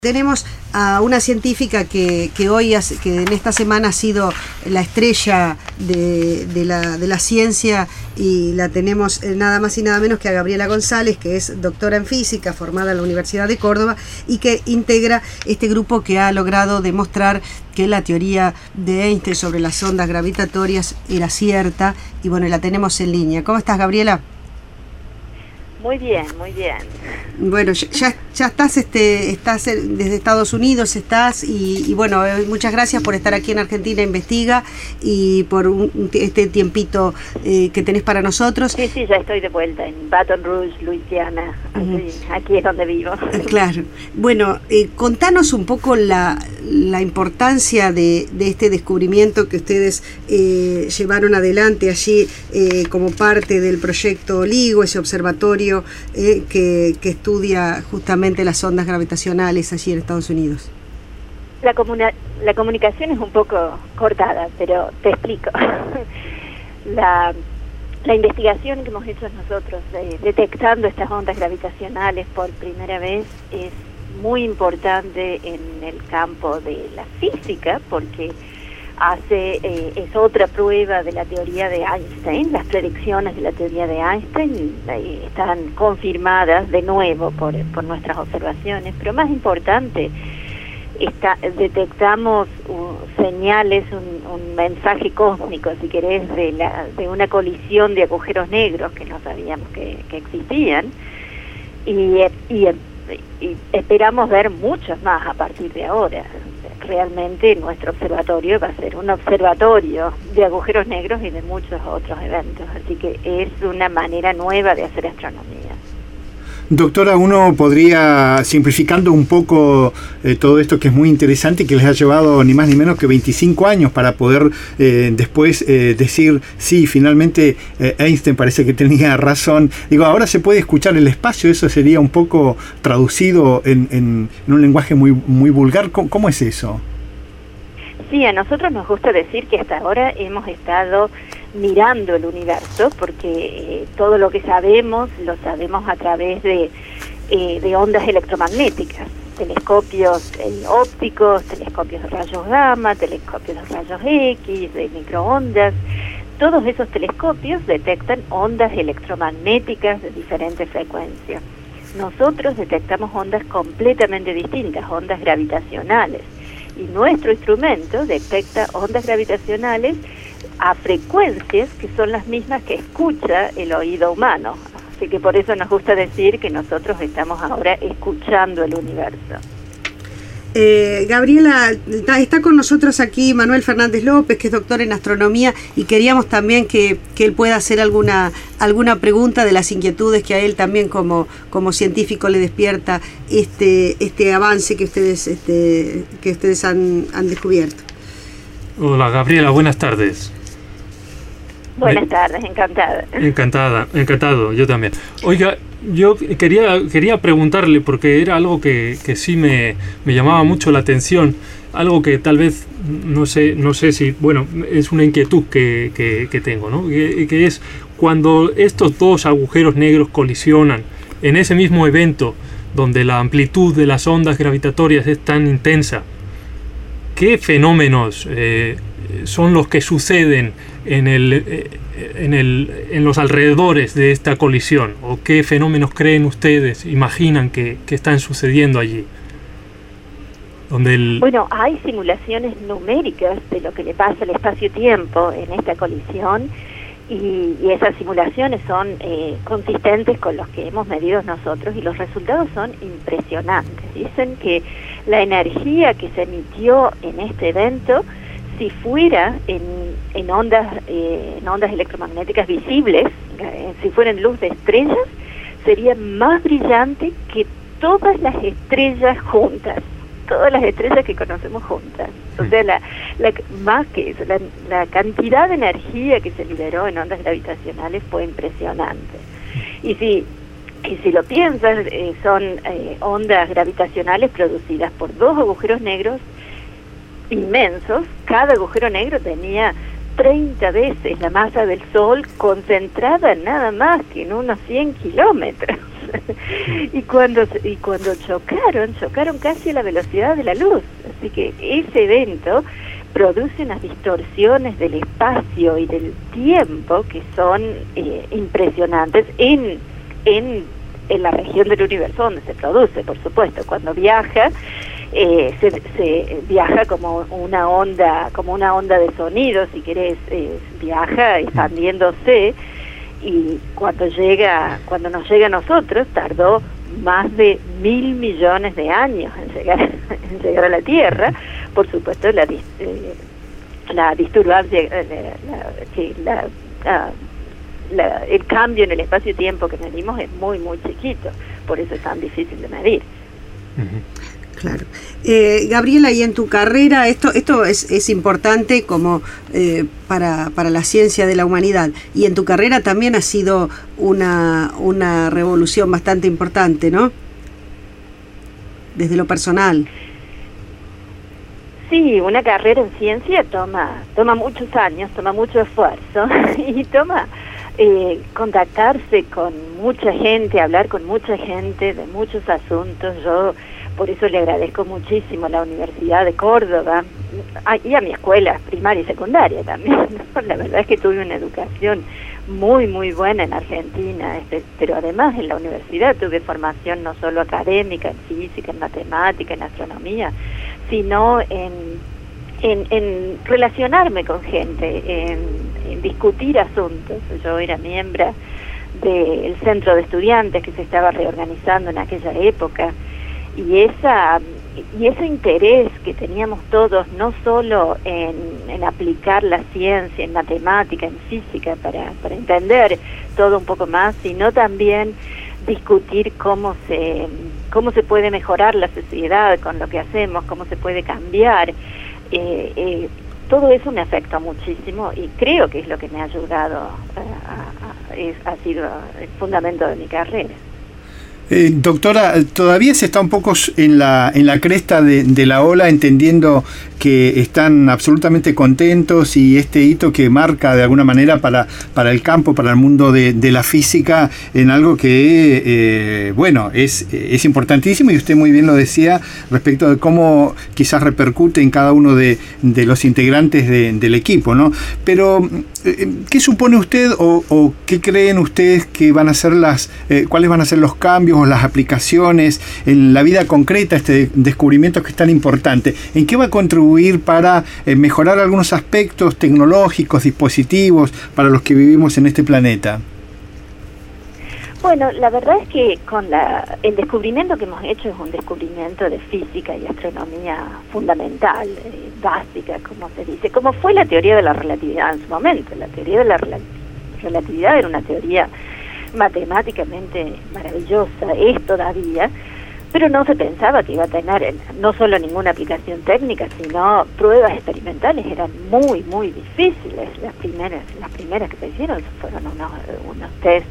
Tenemos a una científica que en esta semana ha sido la estrella de la ciencia, y la tenemos nada más y nada menos que a Gabriela González, que es doctora en física, formada en la Universidad de Córdoba, y que integra este grupo que ha logrado demostrar que la teoría de Einstein sobre las ondas gravitatorias era cierta. Y bueno, la tenemos en línea. ¿Cómo estás, Gabriela? Muy bien, muy bien. Bueno, ya estás desde Estados Unidos, y bueno, muchas gracias por estar aquí en Argentina Investiga y por este tiempito que tenés para nosotros. Sí, ya estoy de vuelta en Baton Rouge, Luisiana. Aquí es donde vivo. Claro. Bueno, contanos un poco la importancia de este descubrimiento que ustedes llevaron adelante allí como parte del proyecto LIGO, ese observatorio que estudia justamente las ondas gravitacionales allí en Estados Unidos. La comunicación es un poco cortada, pero te explico. La investigación que hemos hecho nosotros detectando estas ondas gravitacionales por primera vez es muy importante en el campo de la física, porque es otra prueba de la teoría de Einstein. Las predicciones de la teoría de Einstein están confirmadas de nuevo por nuestras observaciones, pero más importante, detectamos señales, un mensaje cósmico, si querés, de una colisión de agujeros negros que no sabíamos que existían, y esperamos ver muchos más a partir de ahora. Realmente nuestro observatorio va a ser un observatorio de agujeros negros y de muchos otros eventos, así que es una manera nueva de hacer astronomía. Doctora, uno podría, simplificando un poco todo esto que es muy interesante y que les ha llevado ni más ni menos que 25 años para poder después decir, sí, finalmente Einstein parece que tenía razón. Digo, ahora se puede escuchar el espacio, eso sería un poco traducido en un lenguaje muy vulgar. ¿Cómo es eso? Sí, a nosotros nos gusta decir que hasta ahora hemos estado mirando el universo, porque todo lo que sabemos lo sabemos a través de ondas electromagnéticas, telescopios ópticos, telescopios de rayos gamma, telescopios de rayos X, de microondas. Todos esos telescopios detectan ondas electromagnéticas de diferentes frecuencias. Nosotros detectamos ondas completamente distintas, ondas gravitacionales, y nuestro instrumento detecta ondas gravitacionales a frecuencias que son las mismas que escucha el oído humano. Así que por eso nos gusta decir que nosotros estamos ahora escuchando el universo. Gabriela, está con nosotros aquí Manuel Fernández López, que es doctor en astronomía, y queríamos también que él pueda hacer alguna pregunta de las inquietudes que a él también como científico le despierta este avance que ustedes han descubierto. Hola, Gabriela, buenas tardes. Buenas tardes, Encantado, yo también. Oiga, yo quería preguntarle, porque era algo que sí me llamaba mucho la atención, algo que tal vez, no sé si, bueno, es una inquietud que tengo, ¿no? Que es cuando estos dos agujeros negros colisionan en ese mismo evento, donde la amplitud de las ondas gravitatorias es tan intensa, ¿qué fenómenos son los que suceden en los alrededores de esta colisión? ¿O qué fenómenos creen ustedes, imaginan que están sucediendo allí? Bueno, hay simulaciones numéricas de lo que le pasa al espacio-tiempo en esta colisión, y esas simulaciones son consistentes con los que hemos medido nosotros, y los resultados son impresionantes. Dicen que la energía que se emitió en este evento, si fuera en ondas electromagnéticas visibles, si fueran luz de estrellas, sería más brillante que todas las estrellas juntas, todas las estrellas que conocemos juntas. O sea, más que eso, la cantidad de energía que se liberó en ondas gravitacionales fue impresionante. Y si lo piensas, son ondas gravitacionales producidas por dos agujeros negros inmensos. Cada agujero negro tenía 30 veces la masa del Sol concentrada nada más que en unos 100 kilómetros. y cuando chocaron casi a la velocidad de la luz. Así que ese evento produce unas distorsiones del espacio y del tiempo que son impresionantes en la región del universo donde se produce, por supuesto. Cuando viaja, se viaja como una onda de sonido, si querés, viaja expandiéndose, y cuando nos llega a nosotros tardó más de 1.000 millones de años en llegar a la Tierra. Por supuesto, la disturbancia, el cambio en el espacio-tiempo que medimos es muy, muy chiquito, por eso es tan difícil de medir. Claro. Gabriela, y en tu carrera, esto es importante como para la ciencia de la humanidad, y en tu carrera también ha sido una revolución bastante importante, ¿no? Desde lo personal. Sí, una carrera en ciencia toma muchos años, toma mucho esfuerzo y toma contactarse con mucha gente, hablar con mucha gente de muchos asuntos. Yo por eso le agradezco muchísimo a la Universidad de Córdoba y a mi escuela primaria y secundaria también, ¿no? La verdad es que tuve una educación muy, muy buena en Argentina, pero además en la universidad tuve formación no solo académica, en física, en matemática, en astronomía, sino en relacionarme con gente, en discutir asuntos. Yo era miembro del centro de estudiantes que se estaba reorganizando en aquella época, y ese interés que teníamos todos, no solo en aplicar la ciencia, en matemática, en física, para entender todo un poco más, sino también discutir cómo se puede mejorar la sociedad con lo que hacemos, cómo se puede cambiar. Todo eso me afecta muchísimo y creo que es lo que me ha ayudado, ha sido el fundamento de mi carrera. Doctora, todavía se está un poco en la cresta de la ola, entendiendo que están absolutamente contentos, y este hito que marca de alguna manera para el campo, para el mundo de la física, en algo que, es importantísimo, y usted muy bien lo decía respecto de cómo quizás repercute en cada uno de los integrantes del equipo, ¿no? Pero, ¿qué supone usted o qué creen ustedes que van a ser cuáles van a ser los cambios o las aplicaciones en la vida concreta, este descubrimiento que es tan importante? ¿En qué va a contribuir para mejorar algunos aspectos tecnológicos, dispositivos para los que vivimos en este planeta? Bueno, la verdad es que el descubrimiento que hemos hecho es un descubrimiento de física y astronomía fundamental, básica, como se dice, como fue la teoría de la relatividad en su momento. La teoría de la relatividad era una teoría matemáticamente maravillosa, es todavía, pero no se pensaba que iba a tener no solo ninguna aplicación técnica, sino pruebas experimentales eran muy, muy difíciles. Las primeras que se hicieron fueron unos tests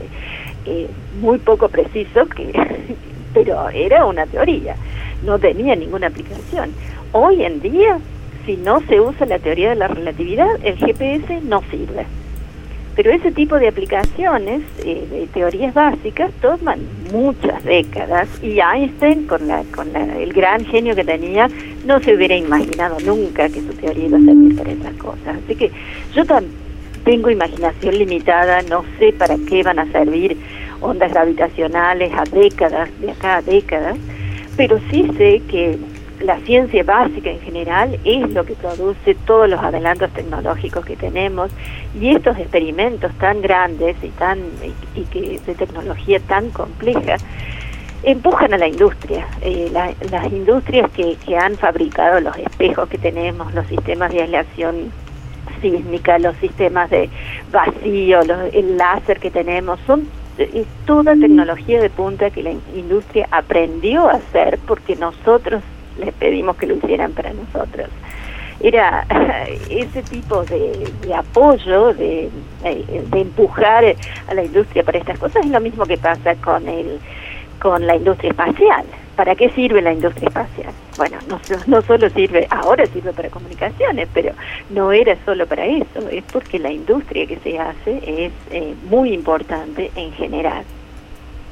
muy poco precisos, pero era una teoría, no tenía ninguna aplicación. Hoy en día, si no se usa la teoría de la relatividad, el GPS no sirve. Pero ese tipo de aplicaciones, de teorías básicas, toman muchas décadas, y Einstein, con el gran genio que tenía, no se hubiera imaginado nunca que su teoría iba a servir para esas cosas. Así que yo tengo imaginación limitada, no sé para qué van a servir ondas gravitacionales de acá a décadas, pero sí sé que la ciencia básica en general es lo que produce todos los adelantos tecnológicos que tenemos, y estos experimentos tan grandes y que de tecnología tan compleja empujan a la industria. Las industrias que han fabricado los espejos que tenemos, los sistemas de aislación sísmica, los sistemas de vacío, el láser que tenemos, es toda tecnología de punta que la industria aprendió a hacer porque nosotros les pedimos que lo hicieran para nosotros. Era ese tipo de apoyo, de empujar a la industria para estas cosas. Es lo mismo que pasa con la industria espacial. ¿Para qué sirve la industria espacial? Bueno, no solo sirve, ahora sirve para comunicaciones, pero no era solo para eso, es porque la industria que se hace es muy importante en general.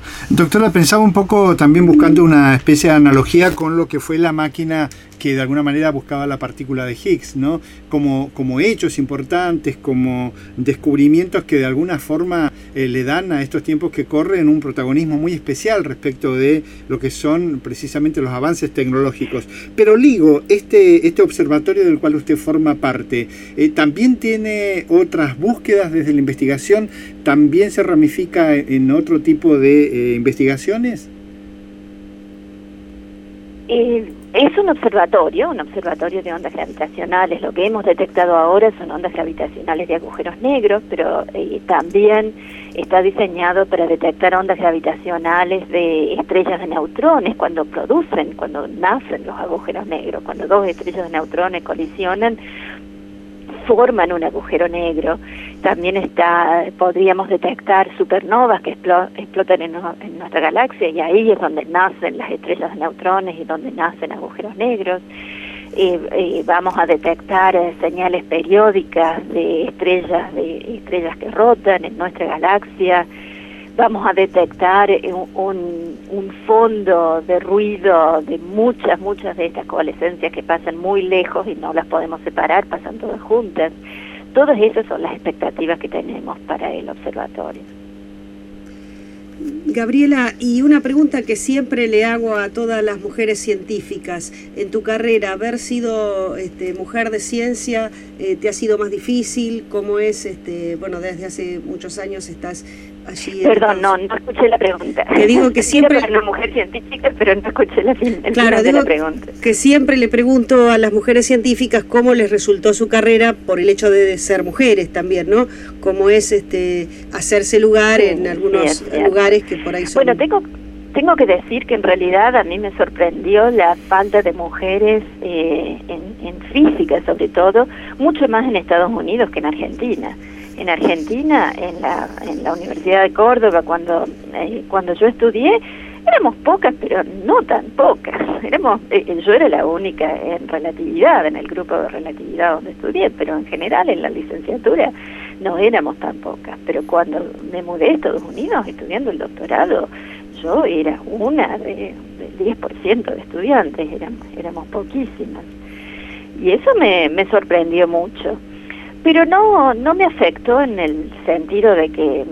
Doctora, pensaba un poco también buscando una especie de analogía con lo que fue la máquina que de alguna manera buscaba la partícula de Higgs, ¿no? Como hechos importantes, como descubrimientos que de alguna forma le dan a estos tiempos que corren un protagonismo muy especial respecto de lo que son precisamente los avances tecnológicos. Pero Ligo, este observatorio del cual usted forma parte, ¿también tiene otras búsquedas desde la investigación? ¿También se ramifica en otro tipo de investigaciones? Es un observatorio de ondas gravitacionales. Lo que hemos detectado ahora son ondas gravitacionales de agujeros negros, pero también está diseñado para detectar ondas gravitacionales de estrellas de neutrones cuando nacen los agujeros negros. Cuando dos estrellas de neutrones colisionan, forman un agujero negro. También podríamos detectar supernovas que explotan en nuestra galaxia, y ahí es donde nacen las estrellas de neutrones y donde nacen agujeros negros. Vamos a detectar señales periódicas de estrellas que rotan en nuestra galaxia. Vamos a detectar un fondo de ruido de muchas de estas coalescencias que pasan muy lejos y no las podemos separar, pasan todas juntas. Todas esas son las expectativas que tenemos para el observatorio. Gabriela, y una pregunta que siempre le hago a todas las mujeres científicas. En tu carrera, haber sido mujer de ciencia, ¿te ha sido más difícil? ¿Cómo es? Desde hace muchos años estás allí. Perdón, no escuché la pregunta. Que digo que siempre... Era una mujer científica, pero no escuché el final de la pregunta. Que siempre le pregunto a las mujeres científicas cómo les resultó su carrera por el hecho de ser mujeres también, ¿no? Cómo es hacerse lugar en algunos lugares que por ahí son... Bueno, tengo que decir que en realidad a mí me sorprendió la falta de mujeres en física, sobre todo, mucho más en Estados Unidos que en Argentina. En Argentina, en la Universidad de Córdoba, cuando yo estudié, éramos pocas, pero no tan pocas. Yo era la única en relatividad, en el grupo de relatividad donde estudié, pero en general en la licenciatura no éramos tan pocas. Pero cuando me mudé a Estados Unidos estudiando el doctorado, yo era una del 10% de estudiantes, éramos poquísimas. Y eso me sorprendió mucho. Pero no me afectó en el sentido de que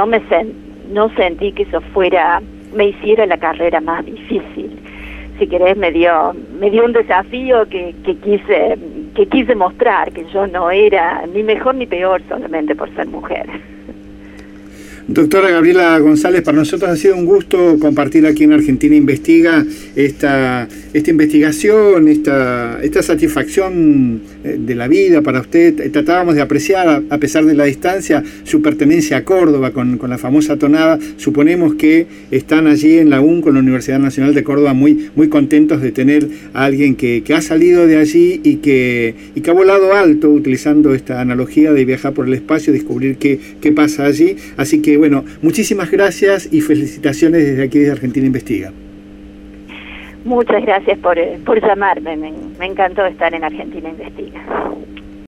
no sentí que eso me hiciera la carrera más difícil. Si querés, me dio un desafío que quise mostrar, que yo no era ni mejor ni peor solamente por ser mujer. Doctora Gabriela González, para nosotros ha sido un gusto compartir aquí en Argentina Investiga esta investigación, esta satisfacción de la vida para usted. Tratábamos de apreciar, a pesar de la distancia, su pertenencia a Córdoba con la famosa tonada. Suponemos que están allí en la UN con la Universidad Nacional de Córdoba muy contentos de tener a alguien que ha salido de allí y que ha volado alto, utilizando esta analogía de viajar por el espacio, descubrir qué pasa allí. Así que bueno, muchísimas gracias y felicitaciones desde aquí de Argentina Investiga. Muchas gracias por llamarme, me encantó estar en Argentina Investiga.